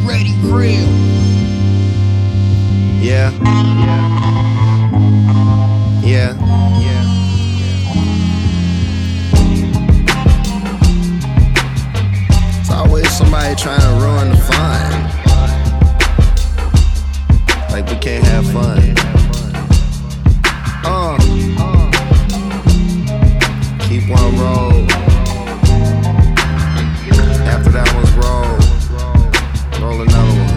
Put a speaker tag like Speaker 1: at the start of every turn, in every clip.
Speaker 1: ready, real.
Speaker 2: Yeah. Yeah. It's always somebody trying to ruin the fun. Like we can't have fun. Keep one roll. After that one's roll, roll another one.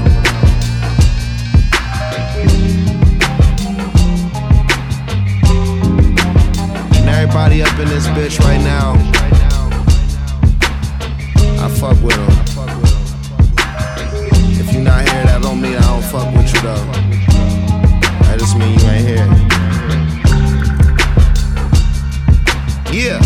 Speaker 2: And everybody up in this bitch right now, I fuck with them. If you not here, that don't mean I don't fuck with you though. That just mean you ain't here. Yeah.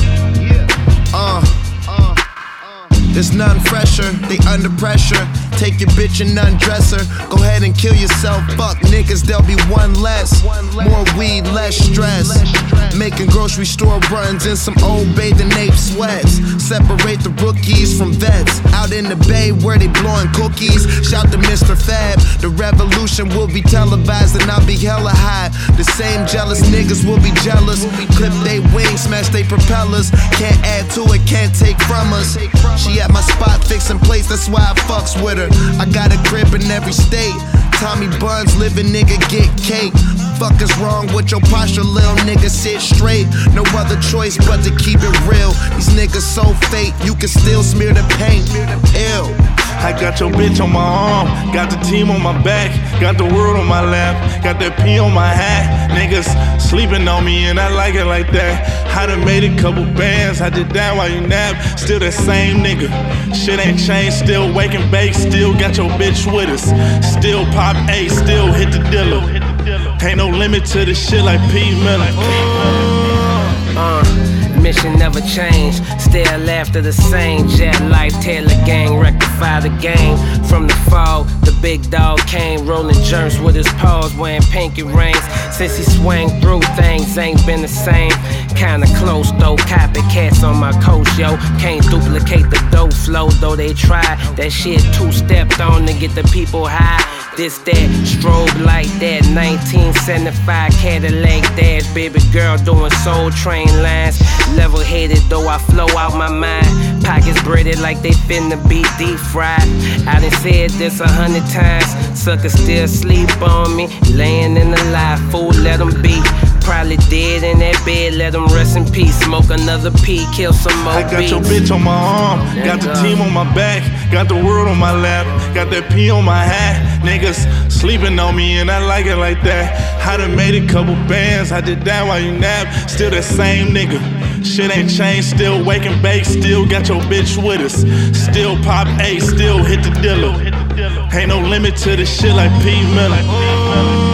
Speaker 2: There's none fresher, they under pressure. Take your bitch and undress her. Go ahead and kill yourself, fuck niggas, there'll be one less. More weed, less stress. Making grocery store runs in some old bathing ape sweats. Separate the rookies from vets. Out in the bay where they blowing cookies. Shout to Mr. Fab. The revolution will be televised and I'll be hella high. The same jealous niggas will be jealous. Clip they wings, smash they propellers. Can't add to it, can't take from us. She at my spot fixing plates, that's why I fucks with her. I got a crib in every state. Tommy Buns, living nigga, get cake. Fuck is wrong with your posture, lil nigga, sit straight. No other choice but to keep it real. These niggas so fake, you can still smear the paint. Ew.
Speaker 3: I got your bitch on my arm, got the team on my back, got the world on my lap, got that P on my hat. Niggas sleeping on me and I like it like that. I done made a couple bands, I did that while you nap. Still that same nigga, shit ain't changed. Still wake and bake, still got your bitch with us. Still pop A, still hit the dealer. Ain't no limit to this shit like P. Miller.
Speaker 4: Mission never changed, still after the same. Jet Life, Taylor gang, rectify the game. From the fall, the big dog came, rolling germs with his paws, wearing pinky rings. Since he swang through, things ain't been the same. Kinda close though, copycats on my coast, yo. Can't duplicate the dope flow, though they try. That shit two-stepped on to get the people high. This, that, strobe like that, 1975 Cadillac dash. Baby girl doing Soul Train lines. Level-headed though I flow out my mind. Pockets breaded like they finna be deep fried. I done said this 100 times. Suckers still sleep on me. Laying in the lie, fool, let them be. Probably dead in that bed, let them rest in peace. Smoke another P, kill some more beats.
Speaker 3: I got your bitch on my arm, got the team on my back, got the world on my lap, got that P on my hat. Niggas sleeping on me and I like it like that. I done made a couple bands, I did that while you nap. Still that same nigga, shit ain't changed. Still wake and bake, still got your bitch with us. Still pop A, still hit the dealer. Ain't no limit to this shit like P. Miller.